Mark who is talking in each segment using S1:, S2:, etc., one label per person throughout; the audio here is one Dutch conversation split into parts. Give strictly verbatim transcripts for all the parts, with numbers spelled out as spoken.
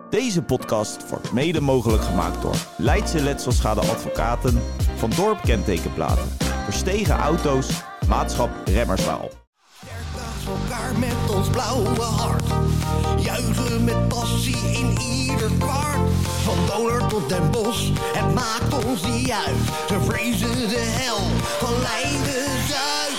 S1: Deze podcast wordt mede mogelijk gemaakt door Leidse Letselschade Advocaten, Van Dorp Kentekenplaten, Verstegen Auto's, Maatschap Remmerswaal.
S2: Elkaar met ons blauwe hart, juichen met passie in ieder kwart. Van Doler tot Den Bosch, het maakt ons niet uit. Ze vrezen de hel van Leiden-Zuid.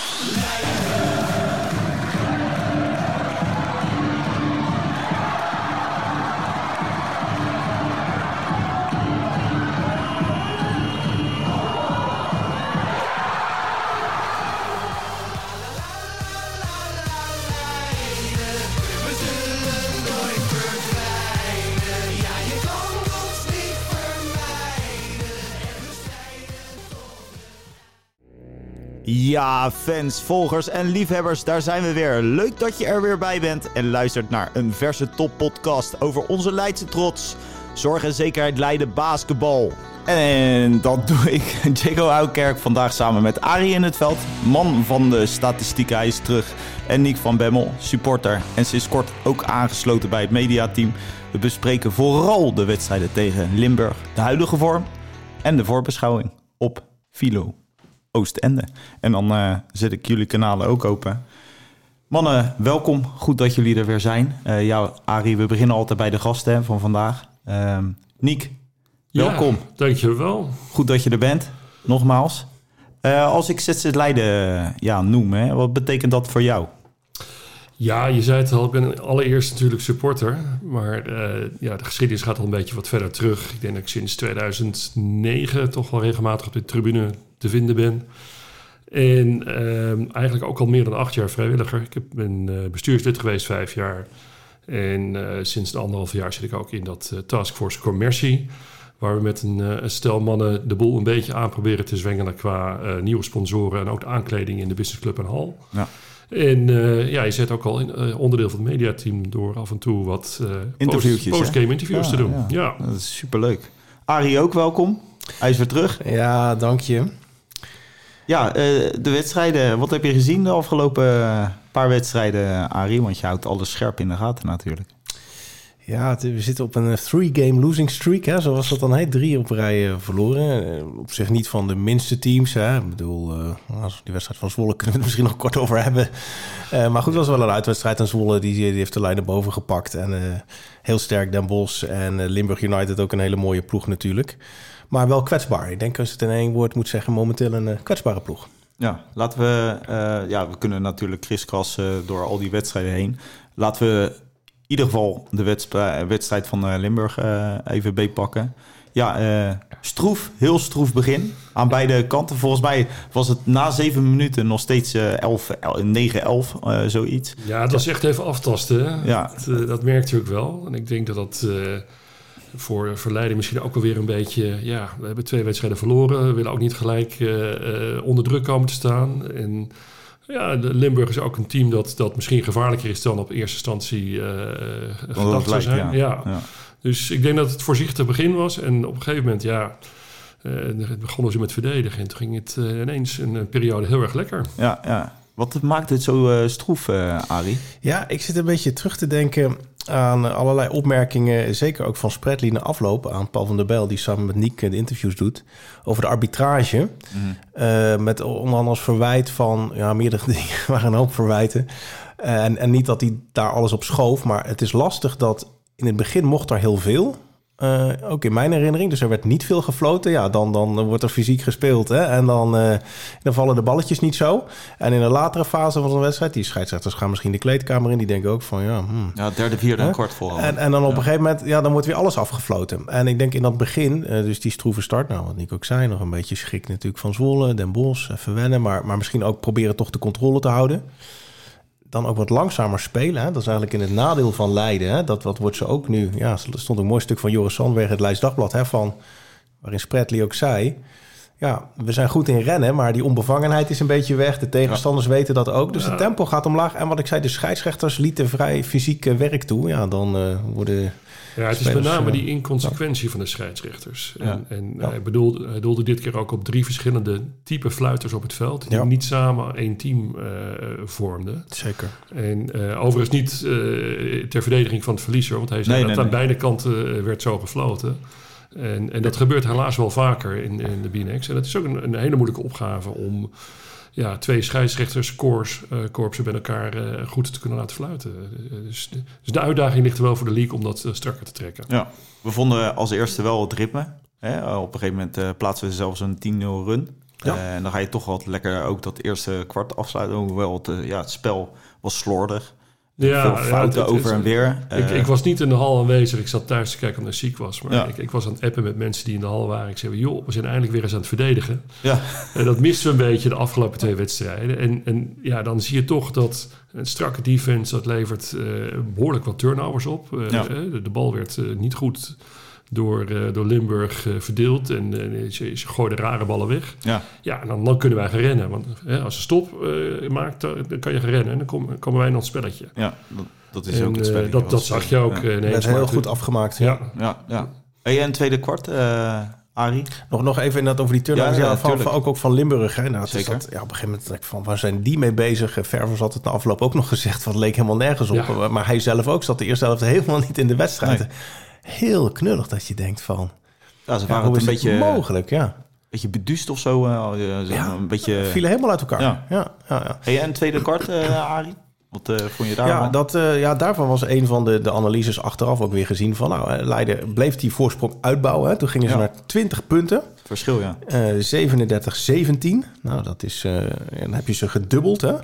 S1: Ja, fans, volgers en liefhebbers, daar zijn we weer. Leuk dat je er weer bij bent en luistert naar een verse toppodcast over onze Leidse trots. Zorg en zekerheid Leiden basketbal. En dat doe ik, Jago Ouwkerk, vandaag samen met Arie in het veld, man van de statistieken, hij is terug. En Nick van Bemmel, supporter en sinds kort ook aangesloten bij het mediateam. We bespreken vooral de wedstrijden tegen Limburg, de huidige vorm en de voorbeschouwing op Filo Oostende. En dan uh, zet ik jullie kanalen ook open. Mannen, welkom. Goed dat jullie er weer zijn. Uh, ja, Arie, we beginnen altijd bij de gasten van vandaag. Uh, Niek, welkom.
S3: Ja, dankjewel.
S1: Goed dat je er bent, nogmaals. Uh, als ik Z Z Leiden uh, ja, noem, hè, wat betekent dat voor jou?
S3: Ja, je zei het al, ik ben allereerst natuurlijk supporter. Maar uh, ja, de geschiedenis gaat al een beetje wat verder terug. Ik denk dat ik sinds tweeduizend negen toch wel regelmatig op de tribune te vinden ben. En uh, eigenlijk ook al meer dan acht jaar vrijwilliger. Ik ben uh, bestuurslid geweest vijf jaar. En uh, sinds een anderhalf jaar zit ik ook in dat uh, Taskforce Commercie. Waar we met een, uh, een stel mannen de boel een beetje aan proberen te zwengelen qua uh, nieuwe sponsoren en ook de aankleding in de Business Club en Hal. Ja. En uh, ja, je zet ook al in, uh, onderdeel van het mediateam door af en toe wat uh,
S1: interviewtjes,
S3: post, postgame interviews
S1: ja,
S3: te doen.
S1: Ja.
S3: Ja.
S1: Dat is superleuk. Arie ook welkom. Hij is weer terug.
S4: Ja, dank je.
S1: Ja, uh, de wedstrijden. Wat heb je gezien de afgelopen uh, paar wedstrijden, Arie? Want je houdt alles scherp in de gaten natuurlijk.
S4: Ja, het, we zitten op een three-game losing streak, hè, zoals dat dan heet. Drie op rij uh, verloren. Uh, op zich niet van de minste teams. Hè. Ik bedoel, uh, als die wedstrijd van Zwolle kunnen we het misschien nog kort over hebben. Uh, maar goed, het was wel een uitwedstrijd. En Zwolle die, die heeft de lijn naar boven gepakt. En uh, heel sterk Den Bosch en uh, Limburg United ook een hele mooie ploeg natuurlijk. Maar wel kwetsbaar. Ik denk als het in één woord moet zeggen, momenteel een uh, kwetsbare ploeg.
S1: Ja, laten we... Uh, ja, we kunnen natuurlijk kriskassen door al die wedstrijden heen. Laten we in ieder geval de wedstrijd, wedstrijd van uh, Limburg uh, even beetpakken. Ja, uh, stroef, heel stroef begin aan beide kanten. Volgens mij was het na zeven minuten nog steeds uh, elf, negen elf, uh, zoiets.
S3: Ja, dat is echt even aftasten. Hè?
S1: Ja.
S3: Dat, uh, dat merkt je ook wel. En ik denk dat dat uh, voor, voor Leiden misschien ook alweer een beetje... Ja, we hebben twee wedstrijden verloren. We willen ook niet gelijk uh, uh, onder druk komen te staan. En ja, de Limburg is ook een team dat, dat misschien gevaarlijker is dan op eerste instantie uh, gedacht zou zijn.
S1: Ja.
S3: Ja.
S1: Ja.
S3: Dus ik denk dat het voorzichtig begin was. En op een gegeven moment, ja, uh, begonnen ze met verdedigen. En toen ging het uh, ineens een, een periode heel erg lekker.
S1: Ja, ja. Wat maakt het zo uh, stroef, uh, Arie?
S4: Ja, ik zit een beetje terug te denken aan allerlei opmerkingen, zeker ook van Spredly na afloop, aan Paul van der Bijl, die samen met Niek de interviews doet, over de arbitrage. Mm. Uh, met onder andere als verwijt van, ja, meerdere dingen waren een hoop verwijten. Uh, en, en niet dat hij daar alles op schoof, maar het is lastig dat in het begin mocht er heel veel. Uh, ook in mijn herinnering. Dus er werd niet veel gefloten. Ja, dan, dan wordt er fysiek gespeeld. Hè? En dan, uh, dan vallen de balletjes niet zo. En in een latere fase van zo'n wedstrijd, die scheidsrechters gaan misschien de kleedkamer in. Die denken ook van, ja... Hmm.
S1: Ja, derde, vierde en kwart vol.
S4: En, en dan op ja. een gegeven moment, ja, dan wordt weer alles afgefloten. En ik denk in dat begin, uh, dus die stroeve start, nou, wat Nick ook zei, nog een beetje schrik natuurlijk van Zwolle, Den Bosch, even wennen. Maar, maar misschien ook proberen toch de controle te houden. Dan ook wat langzamer spelen. Hè? Dat is eigenlijk in het nadeel van Leiden. Hè? Dat, dat wordt ze ook nu... Ja, er stond een mooi stuk van Joris Sandberg, het Leids Dagblad, hè, van, waarin Spredly ook zei... ja, we zijn goed in rennen, maar die onbevangenheid is een beetje weg. De tegenstanders ja. weten dat ook. Dus ja. het tempo gaat omlaag. En wat ik zei, de scheidsrechters lieten vrij fysiek werk toe. Ja, dan uh, worden...
S3: Ja, het is met name die inconsequentie ja. van de scheidsrechters. En, ja. en ja. hij, bedoelde, hij doelde dit keer ook op drie verschillende type fluiters op het veld... die ja. niet samen één team uh, vormden.
S4: Zeker.
S3: En uh, overigens niet uh, ter verdediging van het verliezer... want hij zei nee, dat nee, aan nee. beide kanten uh, werd zo gefloten. En, en dat gebeurt helaas wel vaker in, in de B N X. En het is ook een, een hele moeilijke opgave om... Ja, twee scheidsrechters, corps, uh, korpsen bij elkaar uh, goed te kunnen laten fluiten. Uh, dus, de, dus de uitdaging ligt er wel voor de league om dat uh, strakker te trekken.
S1: Ja, we vonden als eerste wel het ritme. Hè? Op een gegeven moment uh, plaatsen we zelfs een tien nul run. Ja. Uh, en dan ga je toch wat lekker ook dat eerste kwart afsluiten. Hoewel het, uh, ja, het spel was slordig. Ja, veel fouten ja, het, het, over en weer.
S3: Ik, uh, ik was niet in de hal aanwezig. Ik zat thuis te kijken omdat ik ziek was. Maar ja. ik, ik was aan het appen met mensen die in de hal waren. Ik zei, joh, we zijn eindelijk weer eens aan het verdedigen. Ja. En dat misten we een beetje de afgelopen twee wedstrijden. En, en ja, dan zie je toch dat een strakke defense... dat levert uh, behoorlijk wat turnovers op. Uh, ja. de, de bal werd uh, niet goed... Door, uh, door Limburg uh, verdeeld en uh, ze, ze gooiden rare ballen weg. Ja, ja en dan, dan kunnen wij gaan rennen. Want hè, als ze stop uh, maakt, dan kan je gaan rennen. En dan kom, komen wij in ons spelletje.
S1: Ja, dat, dat is en, ook het spelletje.
S3: Uh, dat, dat zag je ook ja. uh, ineens.
S4: Dat is heel goed afgemaakt. Ja,
S1: ja, ja. Hey, en tweede kwart, uh, Arie?
S4: Nog, nog even inderdaad over die turnovers. Ja, ja, van, van, ook, ook van Limburg. Hè. Nou, Zeker. Dat, ja, op een gegeven moment dacht ik van, waar zijn die mee bezig? Ververs had het na afloop ook nog gezegd. Wat leek helemaal nergens op. Ja. Maar hij zelf ook zat de eerste helft helemaal niet in de wedstrijd. Nee. Heel knullig dat je denkt van...
S1: Ja, ze waren ja, het een beetje
S4: mogelijk, ja.
S1: Een beetje beduust of zo. Uh,
S4: ja,
S1: een beetje...
S4: vielen helemaal uit elkaar. Ja. Ja, ja, ja.
S1: Hey, en tweede kwart, uh, Arie? Wat uh, vond je daarvan?
S4: Ja, dat, uh, ja, daarvan was een van de, de analyses achteraf ook weer gezien van... nou, Leiden bleef die voorsprong uitbouwen. Hè. Toen gingen ze ja. naar twintig punten.
S1: Verschil, ja.
S4: Uh, zevenendertig zeventien. Nou, dat is... Uh, dan heb je ze gedubbeld, hè.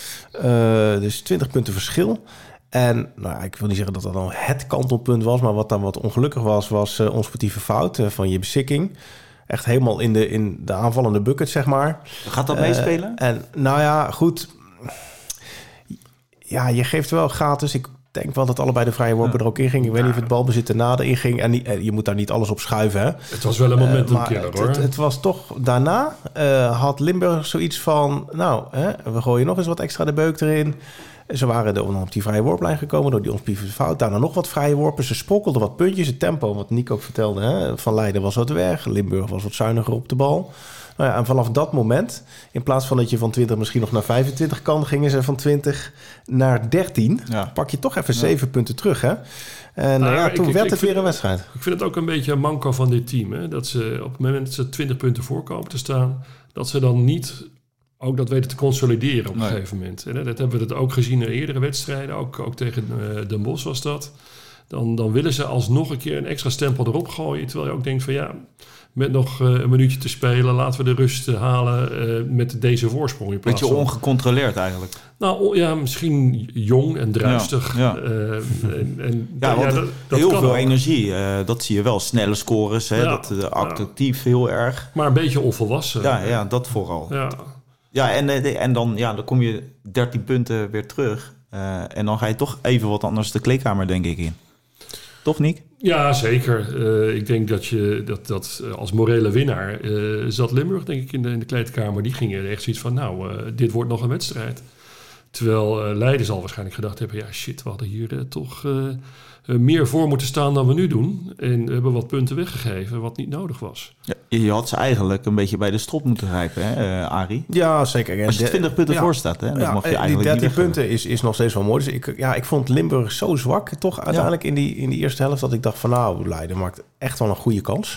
S4: Uh, dus twintig punten verschil... En nou, ik wil niet zeggen dat dat dan het kantelpunt was... maar wat dan wat ongelukkig was, was uh, onsportieve fout uh, van Jibbe Sikking. Echt helemaal in de, in de aanvallende bucket, zeg maar.
S1: Gaat dat uh, meespelen?
S4: En nou ja, goed. Ja, je geeft wel gratis. Ik denk wel dat allebei de vrije worpen ja. er ook in ging. Ik ja. weet niet of het balbezit erna erin ging. En niet, je moet daar niet alles op schuiven, hè.
S3: Het was wel een momentumkiller, uh, hoor.
S4: Het, het was toch... Daarna uh, had Limburg zoiets van... nou, hè, we gooien nog eens wat extra de beuk erin... Ze waren er op die vrije worplijn gekomen door die onsportieve fout. Daarna nog wat vrije worpen. Ze spokkelden wat puntjes. Het tempo, wat Nick ook vertelde, hè, van Leiden was wat weg. Limburg was wat zuiniger op de bal. Nou ja, en vanaf dat moment, in plaats van dat je van twintig misschien nog naar vijfentwintig kan... gingen ze van twintig naar dertien. Ja. Pak je toch even zeven ja. punten terug, hè? En nou, ja, toen ik, werd ik, het ik weer een wedstrijd.
S3: Ik vind het ook een beetje een manco van dit team. Hè? Dat ze op het moment dat ze twintig punten voorkomen te staan... dat ze dan niet... ook dat weten te consolideren op een nee. gegeven moment. En dat hebben we het ook gezien in eerdere wedstrijden. Ook, ook tegen uh, Den Bosch was dat. Dan, dan willen ze alsnog een keer een extra stempel erop gooien. Terwijl je ook denkt van ja, met nog uh, een minuutje te spelen... laten we de rust halen uh, met deze voorsprong. In plaats
S1: Beetje
S3: van...
S1: ongecontroleerd eigenlijk.
S3: Nou ja, misschien jong en druistig. Ja, ja. Uh, en, en,
S1: ja, want ja, dat, dat heel veel ook. energie. Uh, dat zie je wel. Snelle scores. Hè, ja, dat, uh, actief ja. heel erg.
S3: Maar een beetje onvolwassen.
S1: Ja, ja dat vooral.
S3: Ja.
S1: Ja, en, en dan, ja, dan kom je dertien punten weer terug. Uh, en dan ga je toch even wat anders de kleedkamer, denk ik, in. Toch, Nick?
S3: Ja, zeker. Uh, ik denk dat je dat, dat uh, als morele winnaar uh, zat Limburg, denk ik, in de, in de kleedkamer. Die gingen echt zoiets van, nou, uh, dit wordt nog een wedstrijd. Terwijl uh, Leiden zal waarschijnlijk gedacht hebben, ja, shit, we hadden hier uh, toch... Uh, Uh, meer voor moeten staan dan we nu doen. En we hebben wat punten weggegeven wat niet nodig was.
S1: Ja, je had ze eigenlijk een beetje bij de strot moeten grijpen, hè, uh, Arie?
S4: Ja, zeker.
S1: Als je twintig punten ja, voor staat, hè, dan ja, mag je eigenlijk
S4: die dertien
S1: niet
S4: punten is, is nog steeds wel mooi. Dus ik, ja, ik vond Limburg zo zwak toch uiteindelijk ja. in, die, in die eerste helft... dat ik dacht van nou, Leiden maakt echt wel een goede kans.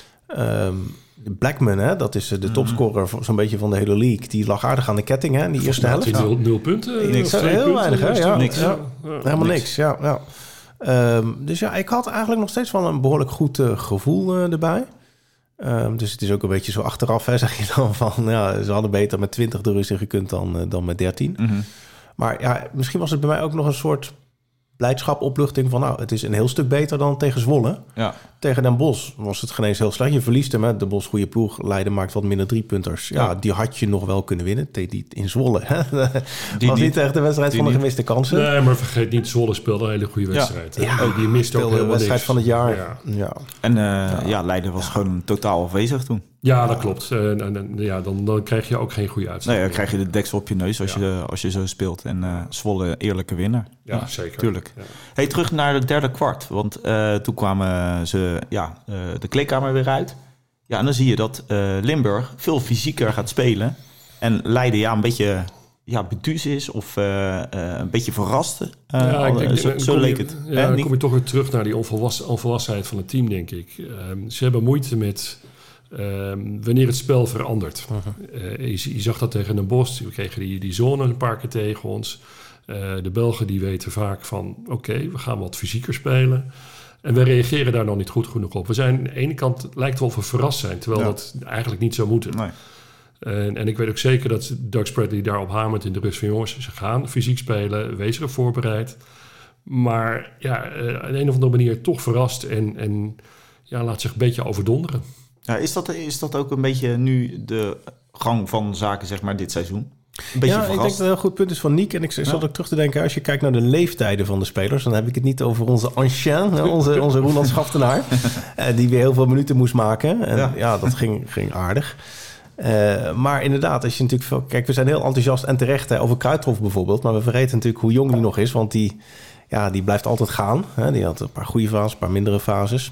S4: Um, Blackman, hè, dat is de topscorer zo'n beetje van de hele league. Die lag aardig aan de ketting, hè, in die eerste helft.
S3: Nul, nul punten.
S4: Niks, heel
S3: punten,
S4: weinig, hè? Ja,
S1: niks.
S4: Ja, ja, helemaal niks, niks ja, ja. Um, dus ja, ik had eigenlijk nog steeds wel een behoorlijk goed uh, gevoel uh, erbij. Um, dus het is ook een beetje zo achteraf, hè, zeg je dan van... ja, ze hadden beter met twintig de rust in gekund dan, uh, dan met dertien. Mm-hmm. Maar ja, misschien was het bij mij ook nog een soort blijdschap, opluchting van... nou, het is een heel stuk beter dan tegen Zwolle. Ja. Tegen Den Bosch was het geen eens heel slecht. Je verliest hem, hè. De Bosch goede ploeg. Leiden maakt wat minder driepunters. Ja, ja, die had je nog wel kunnen winnen. Die in Zwolle. Hè. Die was niet echt de wedstrijd van de gemiste kansen.
S3: Nee, maar vergeet niet, Zwolle speelde een hele goede wedstrijd. Ja, ja. Oh, die miste ook helemaal
S4: de wedstrijd
S3: niks.
S4: van het jaar.
S3: Ja.
S4: Ja.
S1: En uh, ja. ja, Leiden was ja. gewoon totaal afwezig toen.
S3: Ja, dat klopt. Uh, en, en, ja, dan, dan krijg je ook geen goede uitslag.
S1: Nee, dan krijg je de deksel op je neus als, ja. je, als je zo speelt. En uh, Zwolle eerlijke winnaar.
S3: Ja, ja zeker.
S1: Tuurlijk.
S3: Ja.
S1: Hey, terug naar het derde kwart. Want uh, toen kwamen ze ja, uh, de kleedkamer weer uit. Ja, en dan zie je dat uh, Limburg veel fysieker gaat spelen. En Leiden ja, een beetje ja, beduus is of uh, uh, een beetje verrast. Uh,
S3: ja,
S1: al,
S3: ik,
S1: zo
S3: ik,
S1: zo leek het.
S3: Ja, hè, dan kom je toch weer terug naar die onvolwassen, onvolwassenheid van het team, denk ik. Um, ze hebben moeite met um, wanneer het spel verandert. Uh-huh. Uh, je, je zag dat tegen Den Bosch. We kregen die, die zone een paar keer tegen ons. Uh, de Belgen die weten vaak van... oké, okay, we gaan wat fysieker spelen. En we reageren daar nog niet goed genoeg op. We zijn aan de ene kant, het lijkt wel of we verrast zijn... terwijl ja. dat eigenlijk niet zou moeten. Nee. En, en ik weet ook zeker dat Doug Spradley daarop hamert in de rust van... jongens, ze gaan fysiek spelen, wees erop voorbereid. Maar ja, uh, op een of andere manier toch verrast... en, en ja, laat zich een beetje overdonderen.
S1: Ja, is dat, is dat ook een beetje nu de gang van zaken, zeg maar, dit seizoen? Een beetje
S4: ja,
S1: verrast.
S4: Ik denk dat het een goed punt is van Niek. En ik zat ja. ook terug te denken, als je kijkt naar de leeftijden van de spelers... dan heb ik het niet over onze ancien, onze, onze Roeland Schaftenaar... die weer heel veel minuten moest maken. En ja, ja dat ging, ging aardig. Uh, maar inderdaad, als je natuurlijk... Veel, kijk, we zijn heel enthousiast en terecht hè, over Kruithof bijvoorbeeld... maar we vergeten natuurlijk hoe jong die nog is... want die, ja, die blijft altijd gaan. Hè. Die had een paar goede fases, een paar mindere fases.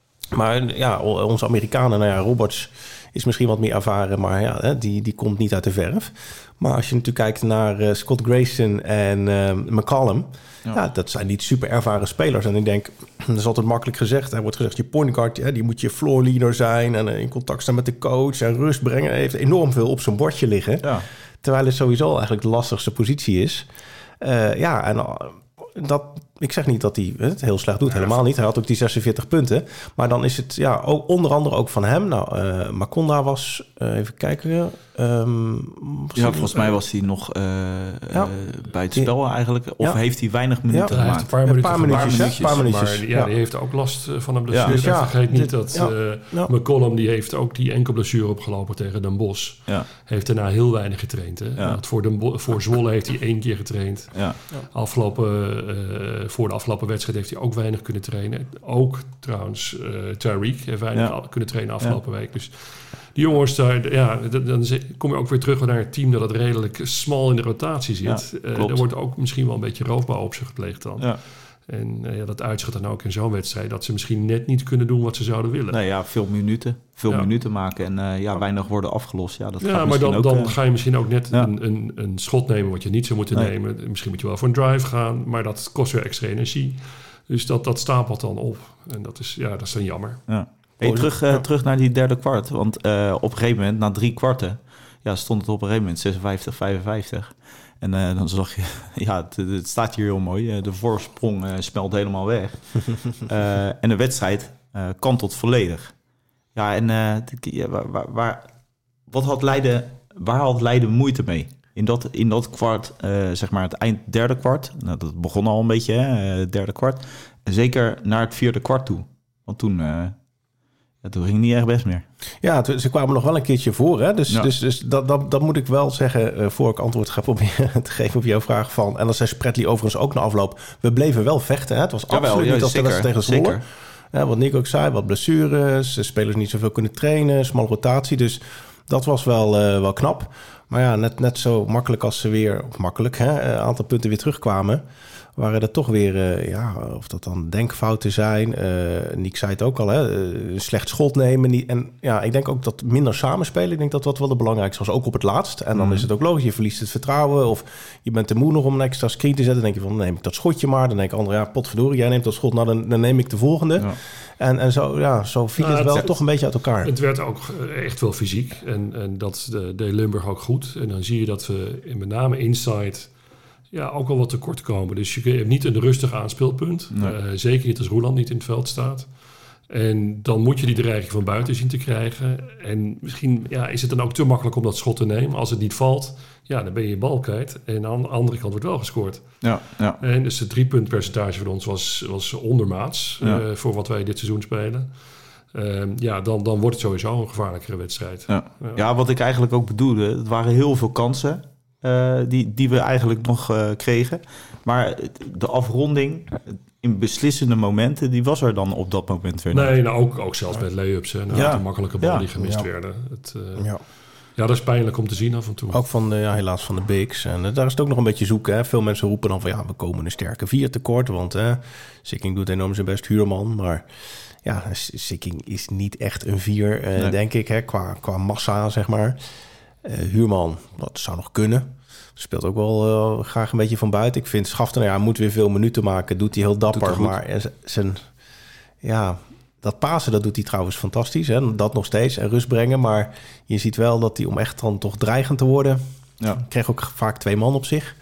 S4: Maar ja, onze Amerikanen, nou ja, Roberts... is misschien wat meer ervaren, maar ja, die, die komt niet uit de verf. Maar als je natuurlijk kijkt naar uh, Scott Grayson en uh, McCallum... Ja. ja, dat zijn niet super ervaren spelers. En ik denk, dat is altijd makkelijk gezegd. Er wordt gezegd, je point guard, ja, die moet je floor leader zijn... en in contact staan met de coach en rust brengen. Hij heeft enorm veel op zijn bordje liggen. Ja. Terwijl het sowieso eigenlijk de lastigste positie is. Uh, ja, en... Uh, Dat, ik zeg niet dat hij het heel slecht doet, ja, helemaal niet. Hij had ook die zesenveertig punten. Maar dan is het ja, ook, onder andere ook van hem. Nou, uh, Makonda was, uh, even kijken... Um,
S1: ja, volgens mij was hij nog uh, ja. uh, bij het spel eigenlijk. Of ja. heeft hij weinig minuten
S3: ja.
S1: gemaakt?
S3: Hij heeft een paar,
S4: ja,
S3: minuutjes,
S4: paar minuutjes. Paar minuutjes.
S3: Maar ja, ja, die heeft ook last van een blessure.
S1: Ja.
S3: Dus ja, vergeet niet
S4: dit,
S3: dat
S4: ja.
S3: uh,
S4: ja.
S3: McCollum... die heeft ook die enkel blessure opgelopen tegen Den Bosch. Ja. Heeft daarna heel weinig getraind. Hè? Ja. Voor, de, voor Zwolle heeft hij één keer getraind. Ja. Ja. Afgelopen, uh, voor de afgelopen wedstrijd heeft hij ook weinig kunnen trainen. Ook trouwens, uh, Tariq heeft weinig ja. kunnen trainen afgelopen ja. week. Dus die jongens, daar, ja, dan kom je ook weer terug naar het team dat het redelijk smal in de rotatie zit. Ja, uh, er wordt ook misschien wel een beetje roofbouw op ze gepleegd dan. Ja. En uh, ja, dat uitzicht dan ook in zo'n wedstrijd... dat ze misschien net niet kunnen doen wat ze zouden willen.
S1: Nee, ja, veel minuten. Veel ja. minuten maken en uh, ja, weinig worden afgelost. Ja, dat
S3: ja maar dan, ook, dan uh, ga je misschien ook net ja. een, een, een schot nemen... wat je niet zou moeten nee. nemen. Misschien moet je wel voor een drive gaan... maar dat kost weer extra energie. Dus dat, dat stapelt dan op. En dat is, ja, dat is dan jammer.
S1: Ja. Hey, terug, uh, terug naar die derde kwart. Want uh, op een gegeven moment, na drie kwarten... Ja, stond het op een gegeven moment zesenvijftig vijfenvijftig. En uh, dan zag je... Ja, het, het staat hier heel mooi. De voorsprong uh, smelt helemaal weg. uh, en de wedstrijd uh, kantelt volledig. Ja, en uh, ja, waar, waar, waar, wat had Leiden, waar had Leiden moeite mee? In dat, in dat kwart, uh, zeg maar het eind derde kwart... Nou, dat begon al een beetje, hè, het derde kwart. En zeker naar het vierde kwart toe. Want toen... Uh, Ja, toen ging het niet echt best meer.
S4: Ja, t- ze kwamen nog wel een keertje voor. Hè? Dus, ja. dus, dus dat, dat, dat moet ik wel zeggen... Uh, voor ik antwoord ga proberen te geven op jouw vraag van... en dat zei Spradley overigens ook na afloop... we bleven wel vechten. Hè? Het was absoluut ja, wel, ja, niet als de wedstrijd tegen Zwolle. Ja, wat Nick ook zei, wat blessures... spelers niet zoveel kunnen trainen, smal rotatie. Dus dat was wel, uh, wel knap. Maar ja, net, net zo makkelijk als ze weer... of makkelijk, hè, een aantal punten weer terugkwamen... waren er toch weer, uh, ja, of dat dan denkfouten zijn. Uh, Nick zei het ook al, hè, uh, slecht schot nemen. Niet, en ja, ik denk ook dat minder samenspelen, ik denk dat dat wel de belangrijkste was, ook op het laatst. En dan mm. is het ook logisch, je verliest het vertrouwen of je bent te moe nog om een extra screen te zetten. Dan denk je van, dan neem ik dat schotje maar. Dan denk ik, André, ja, potverdorie, jij neemt dat schot, nou dan, dan neem ik de volgende. Ja. En, en zo, ja, zo viel nou, het wel het, toch een beetje uit elkaar.
S3: Het werd ook echt wel fysiek en, en dat deed Limburg ook goed. En dan zie je dat we met name inside... ja, ook al wat tekort komen. Dus je hebt niet een rustig aanspeelpunt. Nee. Uh, zeker niet als Roeland niet in het veld staat. En dan moet je die dreiging van buiten zien te krijgen. En misschien ja, is het dan ook te makkelijk om dat schot te nemen. Als het niet valt, ja, dan ben je je bal kwijt. En aan de andere kant wordt wel gescoord. Ja, ja. En dus het driepuntpercentage van ons was, was ondermaats... Ja. Uh, voor wat wij dit seizoen spelen. Uh, ja, dan, dan wordt het sowieso een gevaarlijkere wedstrijd.
S1: Ja. Ja. Ja, wat ik eigenlijk ook bedoelde... het waren heel veel kansen... uh, die, die we eigenlijk nog uh, kregen. Maar de afronding in beslissende momenten, die was er dan op dat moment weer niet.
S3: Nee, nou ook, ook zelfs met lay-ups. Hè, nou,
S1: ja.
S3: de makkelijke ballen
S1: Ja.
S3: die gemist
S4: Ja.
S3: werden. Het, uh,
S4: Ja.
S3: ja, dat is pijnlijk om te zien af en toe.
S4: Ook van de, ja, helaas van de bigs. En uh, daar is het ook nog een beetje zoeken. Hè. Veel mensen roepen dan van ja, we komen een sterke vier tekort. Want uh, Sikking doet enorm zijn best, Huurman. Maar ja, Sikking is niet echt een vier, uh,
S1: Nee.
S4: denk ik. Hè, qua, qua massa, zeg maar. Uh, Huurman, dat zou nog kunnen. Speelt ook wel uh, graag een beetje van buiten. Ik vind Schaften, ja, moet weer veel minuten maken. Doet hij heel dapper.
S3: hij goed.
S4: Maar zijn, ja, dat Pasen, dat doet hij trouwens fantastisch. Hè? Dat nog steeds. En rust brengen. Maar je ziet wel dat hij, om echt dan toch dreigend te worden...
S1: Ja.
S4: kreeg ook vaak twee man op zich.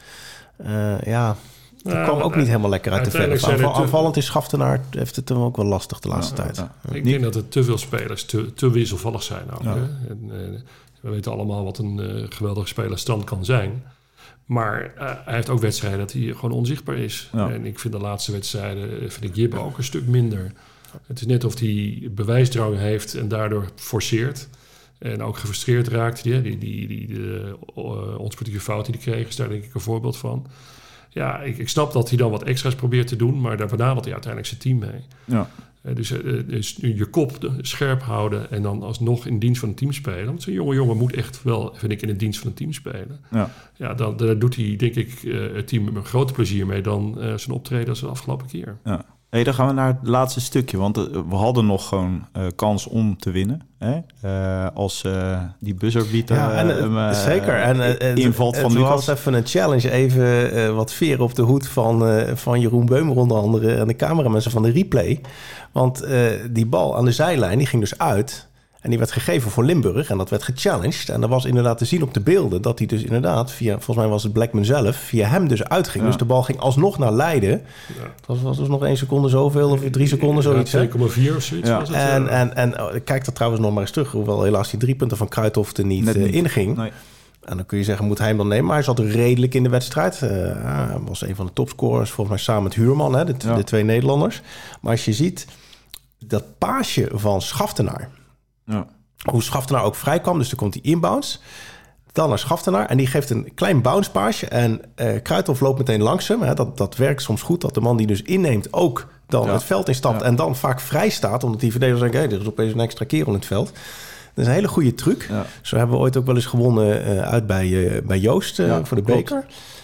S4: Uh, ja, dat
S3: Ja,
S4: kwam ook niet helemaal lekker uit de verf.
S3: uiteindelijk zijn er
S4: Aanval,
S3: te-
S4: aanvallend is Schaftenaar, heeft het hem ook wel lastig de laatste
S1: Ja,
S4: tijd.
S1: ja.
S3: Ik
S1: Niet-
S3: denk dat er te veel spelers te, te wisselvallig zijn. Ook,
S1: Ja.
S3: hè? En, uh, we weten allemaal wat een uh, geweldige speler Stand kan zijn. Maar uh, hij heeft ook wedstrijden dat hij gewoon onzichtbaar is.
S1: Ja.
S3: En ik vind de laatste wedstrijden, vind ik Jibbe ook een stuk minder. Het is net of hij bewijsdrang heeft en daardoor forceert. En ook gefrustreerd raakt. Die, die, die, die, de uh, onsportieve fout die hij kreeg, is daar denk ik een voorbeeld van. Ja, ik, ik snap dat hij dan wat extra's probeert te doen, maar daar benadert hij uiteindelijk zijn team mee.
S1: Ja.
S3: Uh, dus, uh, dus je kop scherp houden en dan alsnog in dienst van een team spelen. Want zo'n jonge jongen moet echt wel, vind ik, in de dienst van een team spelen.
S1: Ja.
S3: Ja, dan, daar doet hij, denk ik, uh, het team met een groter plezier mee dan uh, zijn optreden als de afgelopen keer.
S1: Ja. Hey, dan gaan we naar het laatste stukje. Want uh, we hadden nog gewoon uh, kans om te winnen. Hè? Uh, als uh, die buzzerbeater
S4: Ja, en,
S1: uh, uh,
S4: zeker. En uh,
S1: invalt
S4: het,
S1: van
S4: het
S1: Lucas.
S4: was even een challenge. Even uh, wat veer op de hoed van, uh, van Jeroen Beumer onder andere. En de cameramensen van de replay. Want uh, die bal aan de zijlijn, die ging dus uit. En die werd gegeven voor Limburg. En dat werd gechallenged. En dat was inderdaad te zien op de beelden. Dat hij dus inderdaad, via, volgens mij was het Blackman zelf, via hem dus uitging.
S1: Ja.
S4: Dus de bal ging alsnog naar Leiden.
S3: Ja.
S4: Dat was dus nog één seconde zoveel. Of drie seconden, zoiets. hè?
S3: twee komma vier of zoiets
S1: Ja.
S3: was het.
S4: En,
S3: uh,
S4: en, en oh, kijk dat trouwens nog maar eens terug. Hoewel helaas die drie punten van Kruithof er niet,
S1: Net
S4: uh,
S1: niet.
S4: inging.
S1: Nee.
S4: En dan kun je zeggen, moet hij hem dan nemen? Maar hij zat redelijk in de wedstrijd. Uh, hij was een van de topscorers, volgens mij samen met Huurman, hè, de,
S1: Ja.
S4: de twee Nederlanders. Maar als je ziet dat paasje van Schaftenaar,
S1: Ja.
S4: hoe Schaftenaar ook vrij kwam, dus dan komt hij inbounds, dan naar Schaftenaar en die geeft een klein bounce paasje en uh, Kruithof loopt meteen langs hem. Hè. Dat, dat werkt soms goed, dat de man die dus inneemt ook dan
S1: Ja.
S4: het veld instapt
S1: Ja.
S4: en dan vaak vrij staat, omdat die verdedigers denken, hé, hey, er is opeens een extra kerel in het veld. Dat is een hele goede truc.
S1: Ja.
S4: Zo hebben we ooit ook wel eens gewonnen uh, uit bij, uh, bij Joost uh,
S1: Ja,
S4: voor de
S1: klopt.
S4: beker.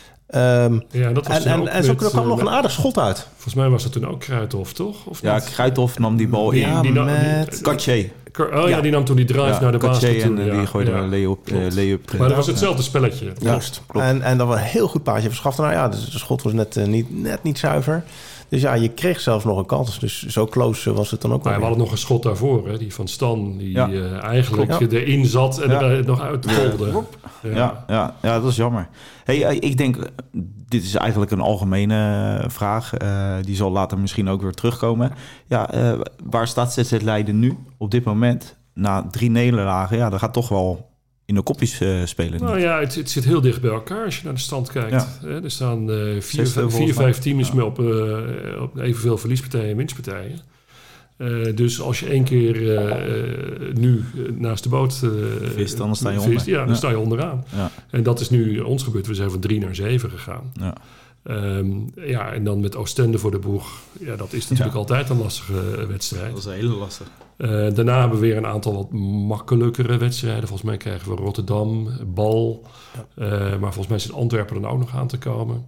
S4: Um,
S3: ja, dat was
S4: en
S3: toen
S4: en,
S3: ook
S4: en zo
S3: met,
S4: er kwam
S3: uh,
S4: nog een aardig schot uit.
S3: Volgens mij was dat toen ook Kruithof, toch? Of
S1: Ja,
S3: niet?
S1: Kruithof nam die bal in.
S4: Ja,
S3: die nam-
S4: met...
S3: die-
S1: Katje.
S3: Oh ja,
S4: Ja.
S3: die nam toen die drive
S1: Ja,
S3: naar de baas
S1: Katje
S3: toe.
S1: en uh,
S3: ja,
S1: die gooide
S3: ja.
S1: een lay-up. Uh,
S3: Klopt.
S1: lay-up
S3: Maar dat was hetzelfde spelletje.
S4: Juist.
S1: klopt.
S4: En, en dat was een heel goed paasje verschaft. Nou ja, dus de schot was net, uh, niet, net niet zuiver. Dus ja, je kreeg zelfs nog een kans. Dus zo close uh, was het dan ook
S3: Maar
S4: wel
S3: we
S4: weer.
S3: hadden nog een schot daarvoor, hè? Die van Stan, die
S1: Ja.
S3: uh, eigenlijk
S4: Klopt.
S3: erin zat en
S1: Ja.
S3: er nog uitrolde. Ja.
S1: Ja, ja, ja, dat is jammer. Hey, uh, ik denk, uh, dit is eigenlijk een algemene uh, vraag. Uh, die zal later misschien ook weer terugkomen. Ja, uh, waar staat Z Z Leiden nu op dit moment? Na drie nederlagen, ja, dat gaat toch wel in de kopjes uh, spelen.
S3: Nou ja, het, het zit heel dicht bij elkaar als je naar de stand kijkt.
S1: Ja.
S3: Hè, er staan uh, vier,
S1: Zesde
S3: vier,
S1: volgens mij.
S3: vijf teams
S1: Ja.
S3: mee op, uh, op evenveel verliespartijen en winstpartijen. Uh, dus als je één keer uh, uh, nu naast de boot uh,
S1: Vist, dan sta je
S3: vist,
S1: onder.
S3: Ja, dan
S1: Ja.
S3: sta je onderaan.
S1: Ja,
S3: En dat is nu ons gebeurd. We zijn van drie naar zeven gegaan.
S1: ja.
S3: Um, ja, en dan met Oostende voor de boeg. Ja, dat is natuurlijk
S1: Ja.
S3: altijd een lastige uh, wedstrijd.
S1: Dat is een hele lastig.
S3: Uh, daarna hebben we weer een aantal wat makkelijkere wedstrijden. Volgens mij krijgen we Rotterdam, Bal. Uh, maar volgens mij zit Antwerpen dan ook nog aan te komen.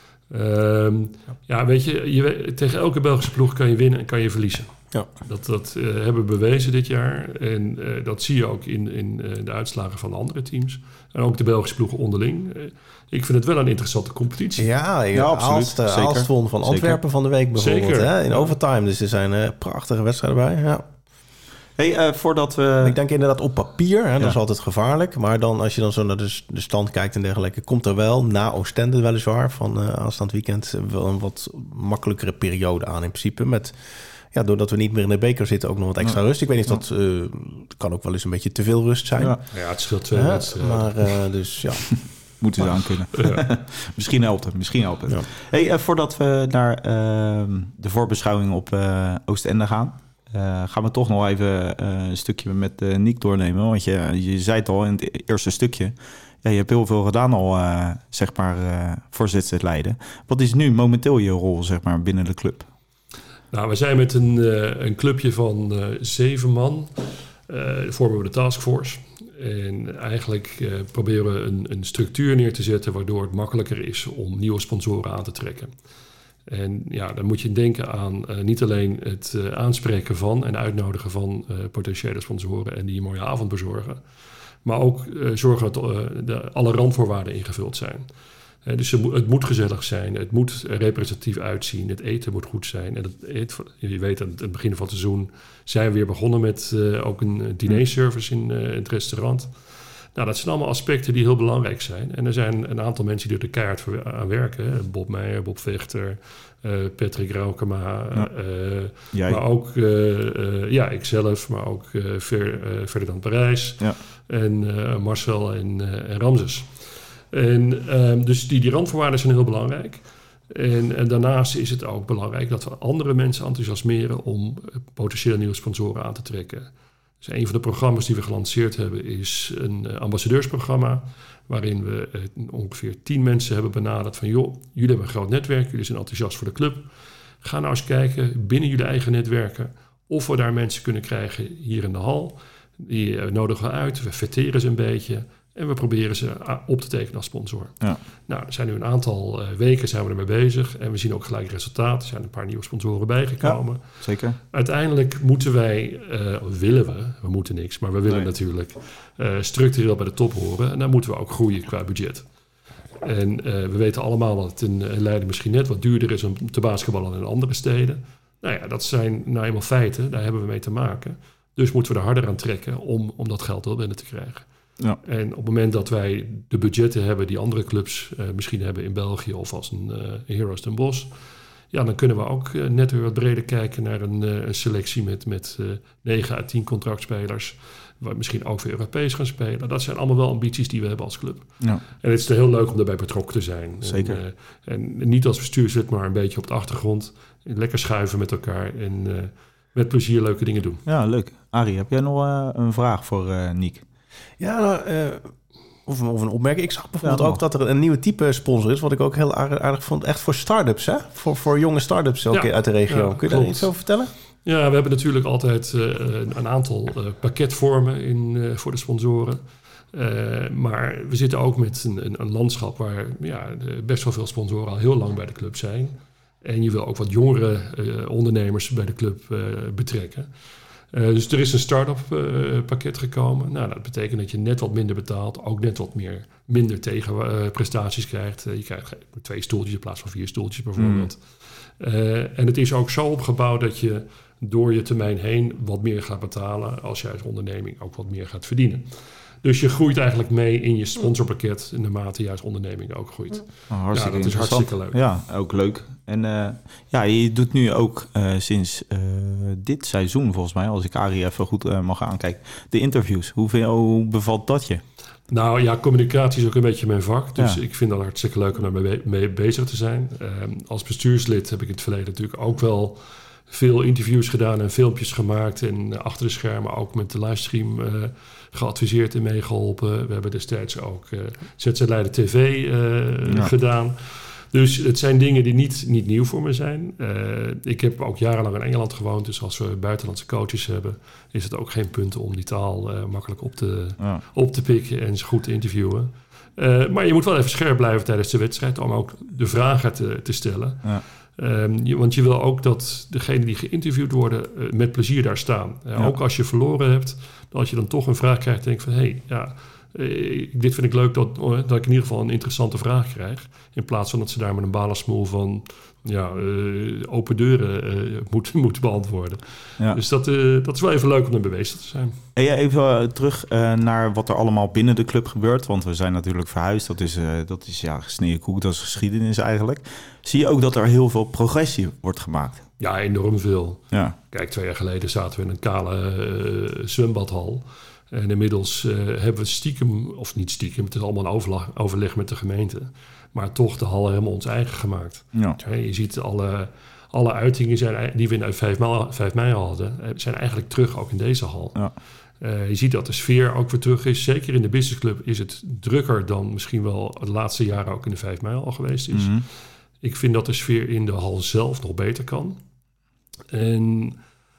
S3: Um, ja, weet je, je, tegen elke Belgische ploeg kan je winnen en kan je verliezen.
S4: Ja.
S3: Dat, dat uh, hebben we bewezen dit jaar. En uh, dat zie je ook in, in uh, de uitslagen van de andere teams. En ook de Belgische ploegen onderling. Uh, ik vind het wel een interessante competitie.
S4: Ja,
S1: Ja, absoluut.
S4: Aalst, uh,
S1: Zeker.
S4: Aalst won van
S1: Zeker.
S4: Antwerpen van de week bijvoorbeeld.
S3: Zeker.
S4: Hè? In overtime, dus er zijn uh, prachtige wedstrijden bij. Ja.
S1: Hey, uh, voordat we...
S4: Ik denk inderdaad op papier, hè, dat
S1: Ja.
S4: is altijd gevaarlijk. Maar dan als je dan zo naar de, de stand kijkt en dergelijke, komt er wel na Oostende weliswaar van uh, aanstaand weekend wel een wat makkelijkere periode aan in principe. Met, ja, doordat we niet meer in de beker zitten, ook nog wat extra
S1: Ja.
S4: rust. Ik weet niet of dat uh, kan ook wel eens een beetje te veel rust zijn.
S1: Ja,
S3: Ja, het scheelt twee
S4: Hè?
S3: wedstrijden.
S4: maar uh, dus ja.
S1: moeten ze aan kunnen.
S3: Ja.
S1: Misschien helpt het, misschien helpt het.
S4: Ja.
S1: Hey, uh, voordat we naar uh, de voorbeschouwing op uh, Oostende gaan... Uh, gaan we toch nog even uh, een stukje met uh, Nick doornemen. Want je, je zei het al in het eerste stukje. ja, je hebt heel veel gedaan al, uh, zeg maar, uh, voor Z Z Leiden. Wat is nu momenteel je rol, zeg maar, binnen de club?
S3: Nou, we zijn met een, uh, een clubje van uh, zeven man. Uh, vormen we de taskforce. En eigenlijk uh, proberen we een, een structuur neer te zetten waardoor het makkelijker is om nieuwe sponsoren aan te trekken. En ja, dan moet je denken aan uh, niet alleen het uh, aanspreken van en uitnodigen van uh, potentiële sponsoren en die een mooie avond bezorgen. Maar ook uh, zorgen dat uh, de, alle randvoorwaarden ingevuld zijn. Uh, dus het moet, het moet gezellig zijn, het moet representatief uitzien, het eten moet goed zijn. En het eten, je weet, aan het begin van het seizoen zijn we weer begonnen met uh, ook een dinerservice in, uh, in het restaurant. Nou, dat zijn allemaal aspecten die heel belangrijk zijn. En er zijn een aantal mensen die er de keihard aan werken. Hè? Bob Meijer, Bob Vechter, uh, Patrick Raukema. Ja. Uh, maar ook uh, uh, ja, ikzelf, maar ook uh, Ver, uh, Ferdinand Parijs. Ja. En uh, Marcel en, uh, en Ramses. En uh, dus die, die randvoorwaarden zijn heel belangrijk. En, en daarnaast is het ook belangrijk dat we andere mensen enthousiasmeren om potentiële nieuwe sponsoren aan te trekken. Dus een van de programma's die we gelanceerd hebben is een uh, ambassadeursprogramma, waarin we uh, ongeveer tien mensen hebben benaderd van joh, jullie hebben een groot netwerk, jullie zijn enthousiast voor de club. Ga nou eens kijken binnen jullie eigen netwerken of we daar mensen kunnen krijgen hier in de hal. Die uh, nodigen we uit, we vetteren ze een beetje en we proberen ze op te tekenen als sponsor. Ja. Nou, er zijn nu een aantal uh, weken zijn we ermee bezig en we zien ook gelijk resultaten. Er zijn een paar nieuwe sponsoren bijgekomen. Ja,
S1: zeker.
S3: Uiteindelijk moeten wij, uh, willen we, we moeten niks, maar we willen nee. natuurlijk uh, structureel bij de top horen. En dan moeten we ook groeien qua budget. En uh, we weten allemaal dat het in, in Leiden misschien net wat duurder is om te basketballen dan in andere steden. Nou ja, dat zijn nou eenmaal feiten, daar hebben we mee te maken. Dus moeten we er harder aan trekken om, om dat geld wel binnen te krijgen. Ja. En op het moment dat wij de budgetten hebben die andere clubs uh, misschien hebben in België of als een uh, Heroes Den Bosch, ja, dan kunnen we ook uh, net weer wat breder kijken naar een, uh, een selectie met, met uh, negen à tien contractspelers, waar misschien ook weer Europees gaan spelen. Dat zijn allemaal wel ambities die we hebben als club. Ja. En het is heel leuk om daarbij betrokken te zijn.
S1: Zeker.
S3: En, uh, en niet als bestuurslid, maar een beetje op de achtergrond. Lekker schuiven met elkaar en uh, met plezier leuke dingen doen.
S1: Ja, leuk. Arie, heb jij nog uh, een vraag voor uh, Niek?
S4: Ja, nou, uh, of, of een opmerking. Ik zag bijvoorbeeld ja, ook dat er een nieuwe type sponsor is, wat ik ook heel aardig, aardig vond. Echt voor start-ups, hè? Voor, voor jonge start-ups ook ja, uit de regio. Ja, Kun je klopt. daar iets over vertellen?
S3: Ja, we hebben natuurlijk altijd uh, een aantal uh, pakketvormen in, uh, voor de sponsoren. Uh, maar we zitten ook met een, een, een landschap waar ja, best wel veel sponsoren al heel lang bij de club zijn. En je wil ook wat jongere uh, ondernemers bij de club uh, betrekken. Uh, dus er is een start-up uh, pakket gekomen. Nou, dat betekent dat je net wat minder betaalt. Ook net wat meer, minder tegenprestaties uh, krijgt. Uh, je krijgt twee stoeltjes in plaats van vier stoeltjes bijvoorbeeld. Mm. Uh, en het is ook zo opgebouwd dat je door je termijn heen wat meer gaat betalen als je als onderneming ook wat meer gaat verdienen. Dus je groeit eigenlijk mee in je sponsorpakket naarmate je als onderneming ook groeit.
S1: Oh, hartstikke
S3: ja, dat is hartstikke leuk.
S1: Ja, ook leuk. En uh, ja, je doet nu ook uh, sinds uh, dit seizoen volgens mij, als ik Arie even goed uh, mag aankijken, de interviews. Hoe, vind, hoe bevalt dat je?
S3: Nou ja, communicatie is ook een beetje mijn vak. Dus ja. ik vind dat hartstikke leuk om daarmee mee bezig te zijn. Uh, als bestuurslid heb ik in het verleden natuurlijk ook wel veel interviews gedaan en filmpjes gemaakt. En uh, achter de schermen ook met de livestream uh, geadviseerd en meegeholpen. We hebben destijds ook uh, Z Z Leiden T V uh, ja. gedaan. Dus het zijn dingen die niet, niet nieuw voor me zijn. Uh, ik heb ook jarenlang in Engeland gewoond. Dus als we buitenlandse coaches hebben, is het ook geen punt om die taal uh, makkelijk op te, ja. op te pikken en ze goed te interviewen. Uh, maar je moet wel even scherp blijven tijdens de wedstrijd om ook de vragen te, te stellen. Ja. Um, je, want je wil ook dat degenen die geïnterviewd worden uh, met plezier daar staan. Uh, ja. Ook als je verloren hebt, dat je dan toch een vraag krijgt, denk van hé, hey, ja, uh, dit vind ik leuk dat, uh, dat ik in ieder geval een interessante vraag krijg. In plaats van dat ze daar met een balensmoel van ja, uh, open deuren uh, moeten moet beantwoorden. Ja. Dus dat, uh, dat is wel even leuk om er bezig te zijn.
S1: En ja, even terug uh, naar wat er allemaal binnen de club gebeurt. Want we zijn natuurlijk verhuisd. Dat is, uh, dat is ja, gesneden koek, dat is geschiedenis eigenlijk. Zie je ook dat er heel veel progressie wordt gemaakt?
S3: Ja, enorm veel.
S1: Ja.
S3: Kijk, twee jaar geleden zaten we in een kale uh, zwembadhal. En inmiddels uh, hebben we stiekem, of niet stiekem, het is allemaal een overleg, overleg met de gemeente. Maar toch de hal helemaal ons eigen gemaakt. Ja. Ja, je ziet alle, alle uitingen zijn, die we in vijf mei hadden, zijn eigenlijk terug ook in deze hal. Ja. Uh, je ziet dat de sfeer ook weer terug is. Zeker in de businessclub is het drukker dan misschien wel de laatste jaren ook in de vijf mijl al geweest is.
S1: Mm-hmm.
S3: Ik vind dat de sfeer in de hal zelf nog beter kan. En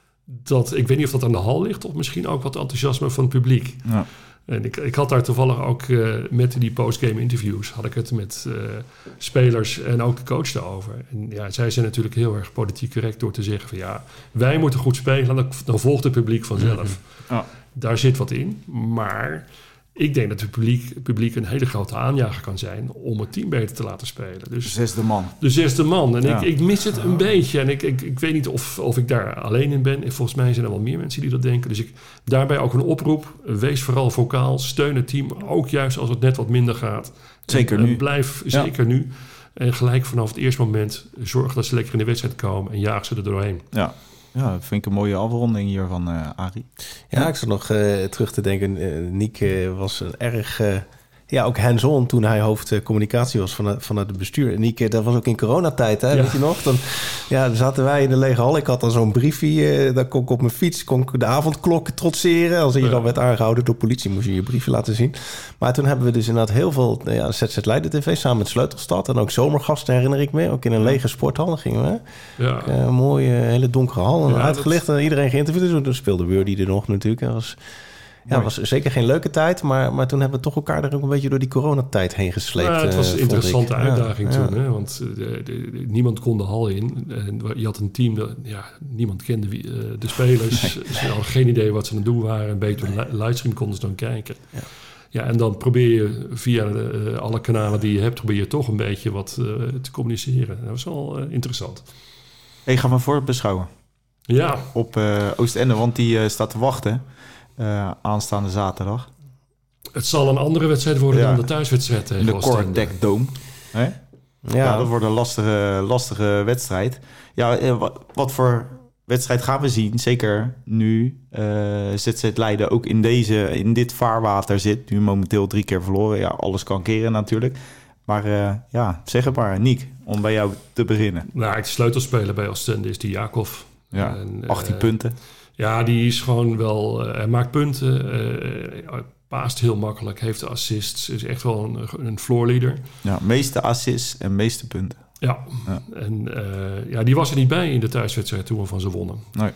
S3: dat, ik weet niet of dat aan de hal ligt of misschien ook wat enthousiasme van het publiek.
S1: Ja.
S3: En ik, ik had daar toevallig ook uh, met die postgame interviews... had ik het met uh, spelers en ook de coach daarover. En ja, zij zijn natuurlijk heel erg politiek correct door te zeggen van... ja, wij moeten goed spelen, dan, dan volgt het publiek vanzelf.
S1: Ja.
S3: Daar zit wat in, maar... ik denk dat het publiek, het publiek een hele grote aanjager kan zijn... om het team beter te laten spelen. Dus,
S1: de zesde man.
S3: De zesde man. En
S1: ja.
S3: ik, ik mis het een beetje. En ik, ik, ik weet niet of, of ik daar alleen in ben. En volgens mij zijn er wel meer mensen die dat denken. Dus ik, daarbij ook een oproep. Wees vooral vocaal. Steun het team. Ook juist als het net wat minder gaat.
S1: Zeker
S3: en,
S1: nu.
S3: En blijf
S1: ja.
S3: zeker nu. En gelijk vanaf het eerste moment... zorg dat ze lekker in de wedstrijd komen... en jaag ze er doorheen.
S1: Ja. Ja, dat vind ik een mooie afronding hier van uh, Arie.
S4: Ja, ik zat nog uh, terug te denken. Uh, Nick uh, was een erg... Uh, ja, ook hands-on toen hij hoofd uh, communicatie was vanuit, vanuit het bestuur. En Nick, uh, dat was ook in coronatijd, hè, ja. weet je nog? Dan, ja, dan zaten wij in de lege hal. Ik had dan zo'n briefje. Uh, daar kon ik op mijn fiets kon ik de avondklok trotseren. Als je ja. dan werd aangehouden door politie, moest je je briefje laten zien. Maar toen hebben we dus inderdaad heel veel... Uh, ja, Z Z Leiden T V samen met Sleutelstad. En ook zomergasten herinner ik me. Ook in een lege sporthal. Dan gingen we.
S3: Ja.
S4: Uh, een mooie, hele donkere hal. En ja, uitgelicht. Dat... En iedereen geïnterviewd. Dus toen speelde Wurdy er nog natuurlijk. Dat was... Ja, het was zeker geen leuke tijd, maar, maar toen hebben we toch elkaar er ook een beetje door die coronatijd heen gesleept.
S3: Ja, het was een interessante
S4: ik.
S3: uitdaging
S4: ja,
S3: toen,
S4: ja.
S3: hè? Want de, de, de, niemand kon de hal in. En je had een team, dat ja, niemand kende wie, uh, de spelers. Nee. Ze hadden geen idee wat ze aan het doen waren. Een beetje op een livestream konden ze dan kijken. Ja. Ja, en dan probeer je via de, uh, alle kanalen die je hebt, probeer je toch een beetje wat uh, te communiceren. Dat was wel uh, interessant.
S1: Hey, gaan we voorbeschouwen?
S3: Ja.
S1: Op uh, Oostende, want die uh, staat te wachten. Uh, aanstaande zaterdag.
S3: Het zal een andere wedstrijd worden
S1: ja.
S3: dan de thuiswedstrijd tegen
S1: de Cordec Dome. Hè? Ja. ja, dat wordt een lastige, lastige wedstrijd. Ja, wat, wat voor wedstrijd gaan we zien? Zeker nu uh, Z Z Leiden ook in, deze, in dit vaarwater zit. Nu momenteel drie keer verloren. Ja, alles kan keren natuurlijk. Maar uh, ja, zeg het maar, Niek, om bij jou te beginnen.
S3: Nou, de sleutelspeler bij Oostende is die Jacob.
S1: Ja,
S3: en,
S1: achttien
S3: uh,
S1: punten.
S3: Ja, die is gewoon wel... Uh, hij maakt punten, uh, paast heel makkelijk, heeft assists, is echt wel een, een floorleader.
S1: Ja, meeste assists en meeste punten.
S3: Ja, ja. en uh, ja, die was er niet bij in de thuiswedstrijd toen we van ze wonnen.
S1: Nee.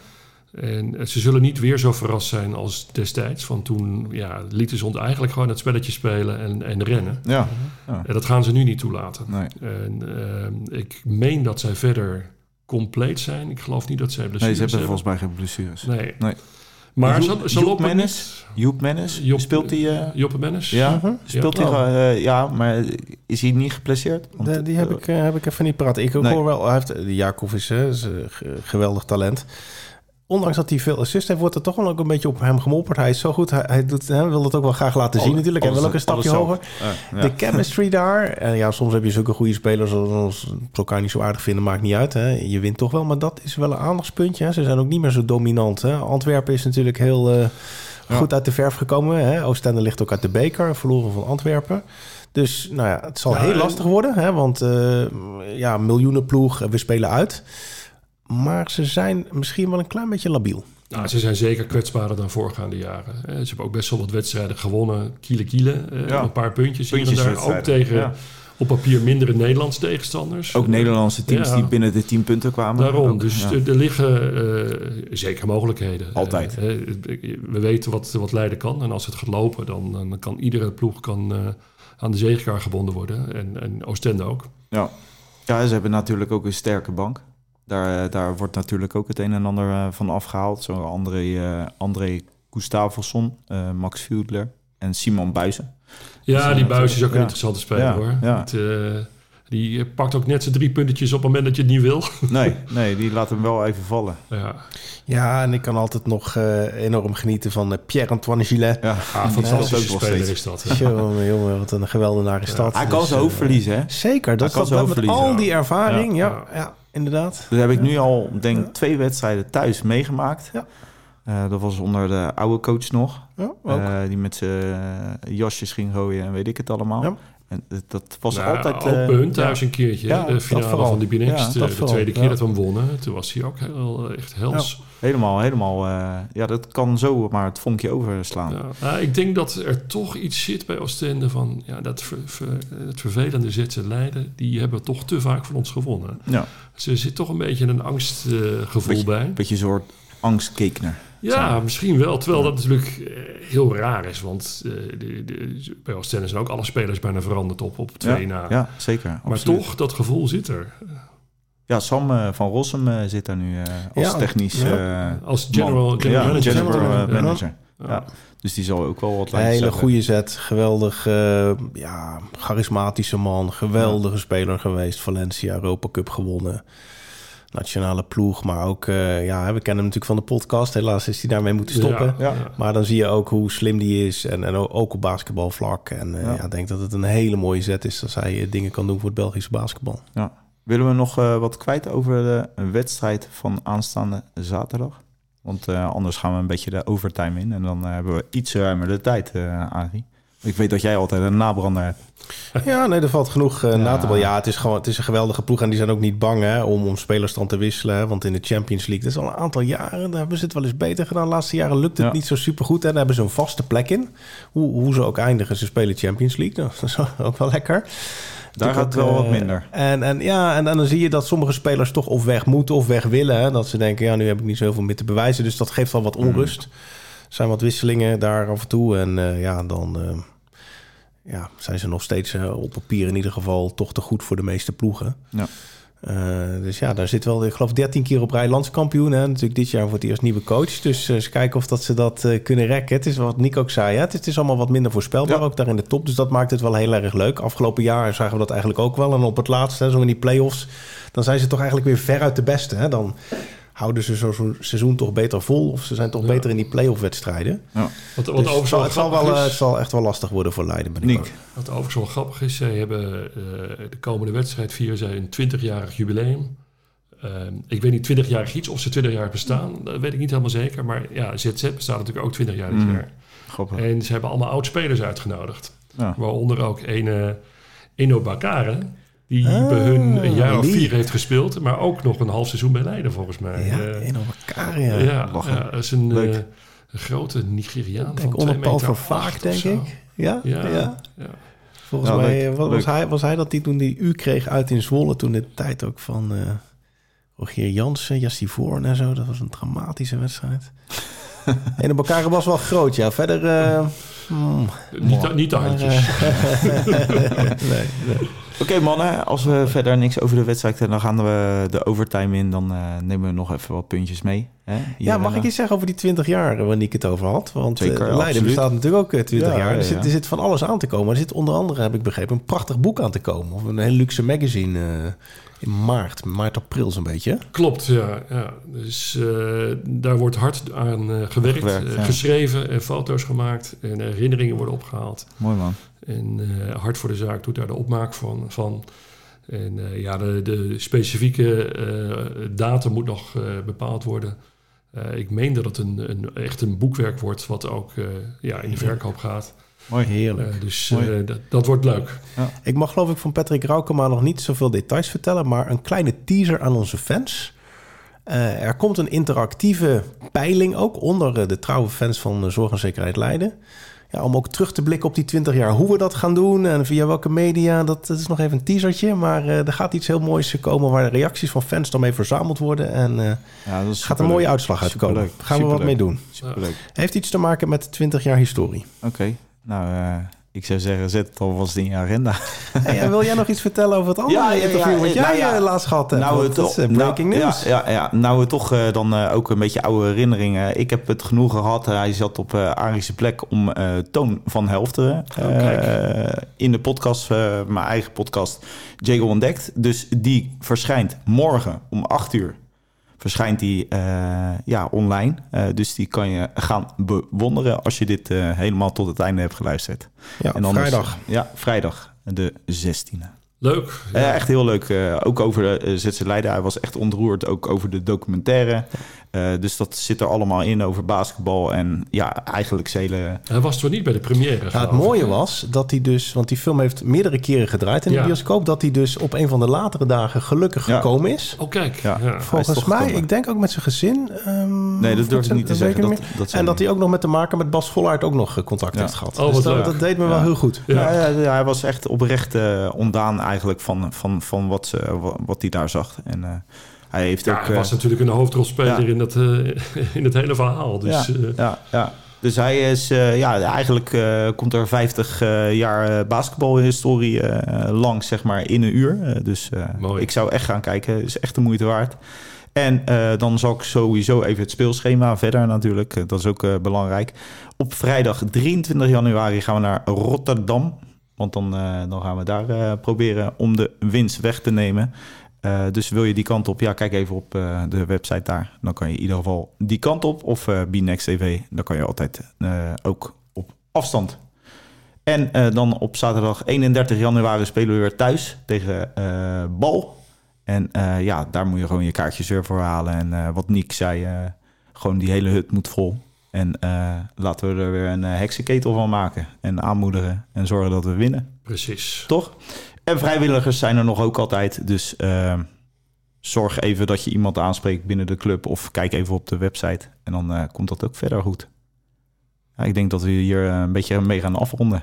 S3: En uh, ze zullen niet weer zo verrast zijn als destijds. Want toen ja, lieten ze ons eigenlijk gewoon het spelletje spelen en, en rennen.
S1: Ja. ja.
S3: En dat gaan ze nu niet toelaten.
S1: Nee.
S3: En uh, ik meen dat zij verder... compleet zijn. Ik geloof niet dat zij blessures
S1: Nee, ze hebben
S3: hebben.
S1: volgens mij geen blessures.
S3: Nee.
S1: nee.
S3: Maar
S1: Joep,
S3: ze, ze
S1: Joep
S3: lopen
S1: Mennis? Joep Mennis?
S3: Joep,
S1: speelt hij... Uh...
S3: Joppe Mennis?
S1: Ja, uh-huh. speelt
S3: ja.
S1: hij... Uh, ja, maar is hij niet geblesseerd?
S4: Want, de, die heb, uh, ik, uh, heb ik even niet praten. Ik nee. hoor wel... Hij heeft, die Jacob is, uh, is een geweldig talent. Ondanks dat hij veel assist heeft, wordt er toch wel ook een beetje op hem gemopperd. Hij is zo goed. Hij, hij, doet, hij wil het ook wel graag laten zien oh, natuurlijk. Hij wil ook een stapje hoger. Uh, ja. De chemistry daar. En ja, soms heb je zulke goede spelers als ze elkaar niet zo aardig vinden. Maakt niet uit. Hè. Je wint toch wel. Maar dat is wel een aandachtspuntje. Hè. Ze zijn ook niet meer zo dominant. Hè. Antwerpen is natuurlijk heel uh, ja. goed uit de verf gekomen. Hè. Oostende ligt ook uit de beker. Verloren van Antwerpen. Dus nou ja, het zal ja, heel lastig worden. Hè. Want uh, ja, miljoenenploeg. We spelen uit. Maar ze zijn misschien wel een klein beetje labiel.
S3: Nou, ze zijn zeker kwetsbaarder dan voorgaande jaren. Ze hebben ook best wel wat wedstrijden gewonnen. Kiele kiele. Ja. Een paar puntjes, puntjes hier en daar. Ook tegen ja. op papier mindere Nederlandse tegenstanders.
S1: Ook Nederlandse teams ja. die binnen de tien punten kwamen.
S3: Daarom.
S1: Ook,
S3: dus ja. er liggen uh, zeker mogelijkheden.
S1: Altijd.
S3: Uh, we weten wat, wat Leiden kan. En als het gaat lopen, dan, dan kan iedere ploeg kan, uh, aan de zegenkar gebonden worden. En, en Oostende ook.
S1: Ja. ja, ze hebben natuurlijk ook een sterke bank. Daar, daar wordt natuurlijk ook het een en ander uh, van afgehaald. Zo André, uh, André Gustafsson, uh, Max Fiedler en Simon Buijsen.
S3: Ja, dus, die Buijsen is ook een
S1: ja.
S3: interessante speler
S1: ja,
S3: hoor.
S1: Ja.
S3: Het, uh, die pakt ook net zijn drie puntjes op het moment dat je het niet wil.
S1: Nee, nee, die laat hem wel even vallen.
S3: Ja,
S4: ja en ik kan altijd nog uh, enorm genieten van uh, Pierre-Antoine Gillet.
S3: Ja, ah, fantastische ja, speler is dat.
S4: Ja. Jongen, jongen, wat een geweldenare stad.
S1: Ja, hij kan dus, zijn hoofd verliezen, hè?
S4: Zeker, dat is dat met al die ervaring. Ja, ja. ja. Inderdaad.
S1: Dat heb ik nu al, denk ik, twee wedstrijden thuis meegemaakt.
S4: Ja.
S1: Uh, dat was onder de oude coach nog.
S4: Ja,
S1: uh, die met zijn uh, jasjes ging gooien en weet ik het allemaal. Ja. En dat was
S3: nou,
S1: altijd...
S3: Ook bij hun thuis
S1: ja.
S3: een keertje.
S1: Ja,
S3: de finale van de B N X,
S1: Ja,
S3: de, de tweede keer ja. dat we hem wonnen. Toen was hij ook heel, echt hels.
S1: Ja, helemaal, helemaal. Uh, ja, dat kan zo maar het vonkje overslaan. Ja,
S3: nou, ik denk dat er toch iets zit bij Oostende van... Ja, dat ver, ver, het vervelende Zetse Leiden, die hebben toch te vaak van ons gewonnen.
S1: Ja.
S3: Dus er zit toch een beetje een angstgevoel uh, bij.
S1: Een beetje een soort angstkekner.
S3: Ja, misschien wel. Terwijl dat natuurlijk uh, heel raar is. Want uh, de, de, bij Oostende zijn ook alle spelers bijna veranderd op, op twee
S1: ja,
S3: na.
S1: Ja, zeker.
S3: Maar absoluut. Toch, dat gevoel zit er.
S1: Ja, Sam uh, van Rossum uh, zit daar nu uh, als ja, technisch... Uh,
S3: ja. Als general, general
S1: ja,
S3: manager.
S1: General, uh, manager.
S3: Ja.
S1: Ja. Dus die zal ook wel wat
S4: lijken. Hele goede zet. Geweldig, uh, ja, charismatische man. Geweldige ja. speler geweest. Valencia, Europa Cup gewonnen. Nationale ploeg, maar ook... Uh, ja, we kennen hem natuurlijk van de podcast. Helaas is hij daarmee moeten stoppen. Ja, ja. Maar dan zie je ook hoe slim die is. En, en ook op basketbalvlak. En uh, ja. Ja, ik denk dat het een hele mooie zet is... als hij uh, dingen kan doen voor het Belgische basketbal.
S1: Ja. Willen we nog uh, wat kwijt over de wedstrijd van aanstaande zaterdag? Want uh, anders gaan we een beetje de overtime in. En dan uh, hebben we iets ruimer de tijd, uh, Arie. Ik weet dat jij altijd een nabrander hebt.
S4: Ja, nee, er valt genoeg uh, ja. na te bellen. Ja, het is gewoon het is een geweldige ploeg. En die zijn ook niet bang hè, om, om spelers dan te wisselen. Hè, want in de Champions League, dat is al een aantal jaren... daar hebben ze het wel eens beter gedaan. De laatste jaren lukt het ja. niet zo supergoed. En daar hebben ze een vaste plek in. Hoe, hoe ze ook eindigen, ze spelen Champions League. Nou, dat is ook wel lekker.
S1: Daar gaat het wel uh, wat minder.
S4: En, en, ja, en, en dan zie je dat sommige spelers toch of weg moeten of weg willen. Hè? Dat ze denken, ja, nu heb ik niet zoveel meer te bewijzen. Dus dat geeft wel wat onrust. Mm. Er zijn wat wisselingen daar af en toe. En uh, ja, dan uh, ja, zijn ze nog steeds uh, op papier in ieder geval... toch te goed voor de meeste ploegen. Ja. Uh, dus ja, daar zit wel, ik geloof, dertien keer op rij landskampioen. Hè? Natuurlijk dit jaar voor het eerst nieuwe coach. Dus uh, eens kijken of dat ze dat uh, kunnen rekken. Het is wat Nick ook zei. Hè? Het, is, het is allemaal wat minder voorspelbaar, ja. ook daar in de top. Dus dat maakt het wel heel erg leuk. Afgelopen jaar zagen we dat eigenlijk ook wel. En op het laatste, hè, zo in die play-offs... dan zijn ze toch eigenlijk weer veruit de beste. Hè? Dan houden ze zo'n seizoen toch beter vol... of ze zijn toch ja. beter in die play-off wedstrijden. Ja.
S3: Wat, wat
S4: dus het, zal, het, zal wel, is, het zal echt wel lastig worden voor Leiden. Ben ik
S3: wat overigens wel grappig is... zij hebben uh, de komende wedstrijd vieren zij een twintigjarig jubileum... Uh, ik weet niet twintigjarig iets of ze twintig jaar bestaan. Dat weet ik niet helemaal zeker. Maar ja, Z Z bestaat natuurlijk ook twintig jaar dit mm. jaar. Grappig. En ze hebben allemaal oud-spelers uitgenodigd. Ja. Waaronder ook een Eno Bakare... die ah, bij hun een jaar of vier heeft gespeeld... maar ook nog een half seizoen bij Leiden volgens mij.
S4: Ja, uh, Eno Bakare, ja.
S3: Ja, ja, dat is een, uh, een grote Nigeriaan van twee meter
S4: van vaak, denk ik. Ja,
S3: ja, ja. ja.
S4: Volgens ja, mij leuk, was, leuk. Hij, was hij dat die toen die U kreeg uit in Zwolle... toen de tijd ook van... Uh, Rogier Jansen, Jassie Voorn en zo. Dat was een dramatische wedstrijd. En de Bakare was wel groot, ja. Verder... Uh,
S3: mm, niet, de, niet de handjes.
S1: nee, nee. Oké okay, mannen, als we verder niks over de wedstrijd hebben... dan gaan we de overtime in. Dan uh, nemen we nog even wat puntjes mee. Hè?
S4: Ja, mag ik iets zeggen over die twintig jaar waar Nick het over had? Want Zeker, uh, Leiden absoluut. bestaat natuurlijk ook twintig ja, jaar. Ja, er, zit, er zit van alles aan te komen. Er zit onder andere, heb ik begrepen, een prachtig boek aan te komen. Of een heel luxe magazine... Uh, in maart, maart, april zo'n beetje.
S3: Klopt, ja. ja. Dus uh, daar wordt hard aan uh, gewerkt, gewerkt uh, ja. geschreven en foto's gemaakt en herinneringen worden opgehaald.
S1: Mooi man.
S3: En uh, Hart voor de Zaak doet daar de opmaak van. van. En uh, ja, de, de specifieke uh, datum moet nog uh, bepaald worden. Uh, ik meen dat het een, een, echt een boekwerk wordt wat ook uh, ja, in de verkoop gaat.
S4: Mooi, heerlijk.
S3: Uh, dus uh, dat, dat wordt leuk.
S4: Ja. Ik mag geloof ik van Patrick Raukema nog niet zoveel details vertellen... maar een kleine teaser aan onze fans. Uh, er komt een interactieve peiling ook onder uh, de trouwe fans van uh, Zorg en Zekerheid Leiden. Ja, om ook terug te blikken op die twintig jaar. Hoe we dat gaan doen en via welke media. Dat, dat is nog even een teasertje. Maar uh, er gaat iets heel moois komen... waar de reacties van fans dan mee verzameld worden. En uh, ja, dat gaat een mooie leuk. uitslag uitkomen. Daar gaan we wat mee doen. Superleuk. Heeft iets te maken met twintig jaar historie.
S1: Oké. Okay. Nou, uh, ik zou zeggen, zet het alvast in je agenda.
S4: Hey, wil jij nog iets vertellen over het andere ja, interview... Ja, ja, wat jij nou ja, laatst gehad hebt? Nou, dat is uh, breaking
S1: nou,
S4: news.
S1: Ja, ja, ja. Nou, we toch uh, dan uh, ook een beetje oude herinneringen. Ik heb het genoeg gehad. Hij zat op uh, Arie's plek om uh, Toon van Helfteren... Uh, oh, in de podcast, uh, mijn eigen podcast, Jago Ontdekt. Dus die verschijnt morgen om acht uur. Verschijnt die uh, ja, online. Uh, dus die kan je gaan bewonderen als je dit uh, helemaal tot het einde hebt geluisterd.
S4: Ja, en anders, vrijdag.
S1: Ja, vrijdag de zestiende.
S3: Leuk. Ja.
S1: Uh, echt heel leuk. Uh, ook over uh, Z Z Leiden. Hij was echt ontroerd. Ook over de documentaire. Uh, dus dat zit er allemaal in over basketbal. En ja, eigenlijk zijn hele...
S3: Hij was toch niet bij de première?
S4: Nou, het mooie was dat hij dus... Want die film heeft meerdere keren gedraaid in de ja. bioscoop. Dat hij dus op een van de latere dagen gelukkig ja. gekomen is.
S3: Oh, kijk.
S1: Ja.
S3: Ja.
S4: Volgens mij, gekomen. Ik denk ook met zijn gezin. Um,
S1: nee, dat durf ik niet te zeggen. Dat,
S4: dat en dat hij ook nog met de maker met Bas Vollaert ook nog contact ja. heeft gehad.
S3: Oh,
S4: dus dat,
S3: leuk.
S4: dat deed me
S1: ja.
S4: wel heel goed.
S1: Ja. Ja, ja, ja, hij was echt oprecht uh, ontdaan eigenlijk van, van, van wat, uh, wat hij daar zag. En... Uh, Hij, heeft
S3: ja,
S1: ook,
S3: hij was uh, natuurlijk een hoofdrolspeler ja. in, dat, uh, in het hele verhaal. Dus,
S1: ja,
S3: uh,
S1: ja, ja. dus hij is... Uh, ja, eigenlijk uh, komt er vijftig uh, jaar basketbalhistorie uh, langs, zeg maar, in een uur. Uh, dus uh, ik zou echt gaan kijken. Is echt de moeite waard. En uh, dan zal ik sowieso even het speelschema verder natuurlijk. Uh, dat is ook uh, belangrijk. Op vrijdag drieëntwintig januari gaan we naar Rotterdam. Want dan, uh, dan gaan we daar uh, proberen om de winst weg te nemen. Uh, dus wil je die kant op, ja, kijk even op uh, de website daar. Dan kan je in ieder geval die kant op. Of uh, B-Next T V, dan kan je altijd uh, ook op afstand. En uh, dan op zaterdag eenendertig januari spelen we weer thuis tegen uh, Bal. En uh, ja, daar moet je gewoon je kaartjes weer voor halen. En uh, wat Niek zei, uh, gewoon die hele hut moet vol. En uh, laten we er weer een uh, heksenketel van maken. En aanmoedigen en zorgen dat we winnen.
S3: Precies.
S1: Toch? En vrijwilligers zijn er nog ook altijd. Dus uh, zorg even dat je iemand aanspreekt binnen de club. Of kijk even op de website. En dan uh, komt dat ook verder goed. Ja, ik denk dat we hier uh, een beetje mee gaan afronden.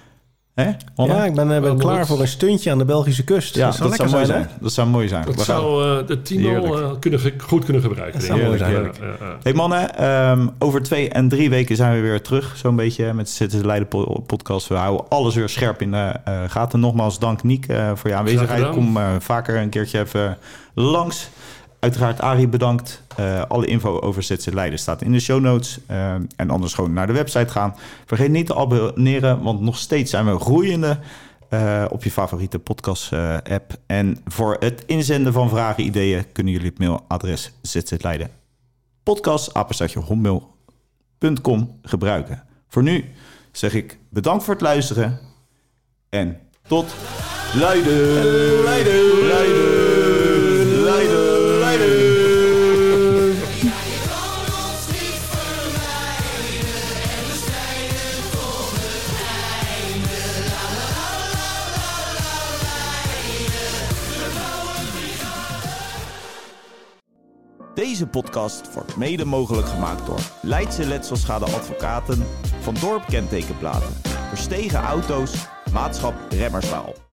S1: Hè?
S4: Ja, ik ben, uh, ben klaar voor een stuntje aan de Belgische kust.
S1: Ja,
S4: dat zou,
S1: dat zou mooi zijn.
S4: zijn.
S1: Dat zou mooi zijn.
S3: Dat
S1: we
S3: zou uh, de Tino uh, kunnen, goed kunnen gebruiken.
S4: Dat zou mooi zijn.
S3: Ja, ja, ja.
S1: Hey mannen, um, over twee en drie weken zijn we weer terug. Zo'n beetje met de Z Z Leiden podcast. We houden alles weer scherp in de uh, gaten. Nogmaals dank Niek uh, voor je aanwezigheid. Kom uh, vaker een keertje even langs. Uiteraard Arie bedankt. Uh, alle info over Z Z Leiden staat in de show notes. Uh, en anders gewoon naar de website gaan. Vergeet niet te abonneren, want nog steeds zijn we groeiende uh, op je favoriete podcast uh, app. En voor het inzenden van vragen, ideeën kunnen jullie het mailadres zzleiden podcast apenstaartje hotmail punt com gebruiken. Voor nu zeg ik bedankt voor het luisteren en tot Leiden. Leiden. Leiden. Leiden. Deze podcast wordt mede mogelijk gemaakt door Leidse Letselschade Advocaten, Van Dorp Kentekenplaten, Verstegen Auto's, Maatschap Remmerswaal.